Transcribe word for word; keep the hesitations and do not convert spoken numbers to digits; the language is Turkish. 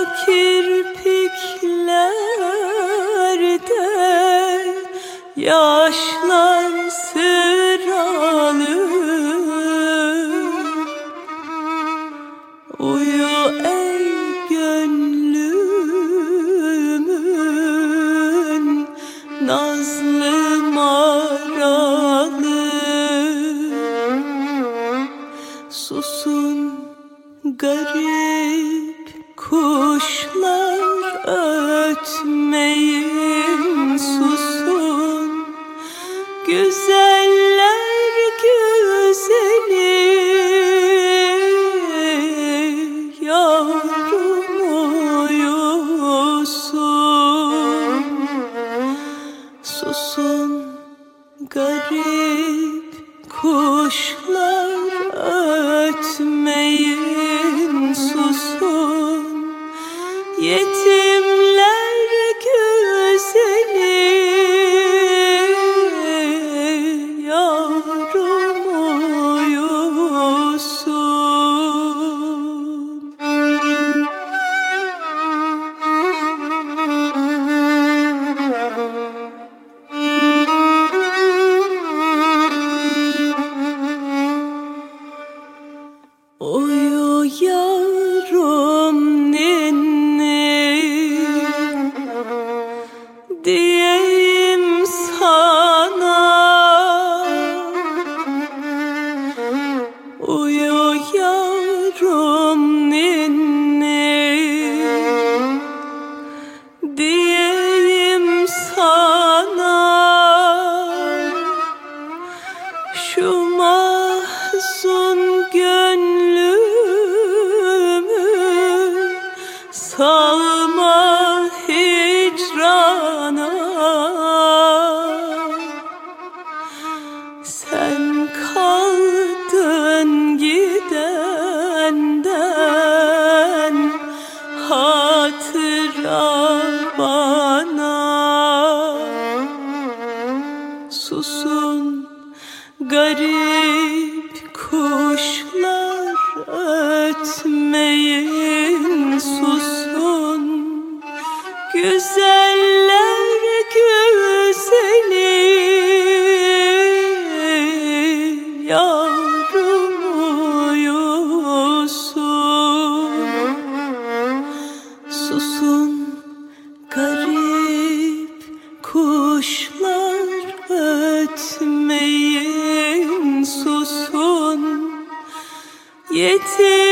kirpiklerde yaşlar sıralı. Uyu ey gönlümün nazlı maralı. Susun garip kuşlar ötmeyin, susun güzeller güzeli. Yavrum uyusun, susun garip kuşlar ötmeyin, susun yetimler güzeli. Yavrum uyusun. Uyu yavrum ninni diyeyim sana. Uyu yavrum ninni diyeyim sana. Şu mahzun gönlümü salma hicrana. Sen kaldın gidenden hatıra bana. Susun garip kuşlar ötmeyin, susun güzeller güzeli. Yavrum uyusun, susun garip kuşlar ötmeyin, susun yetim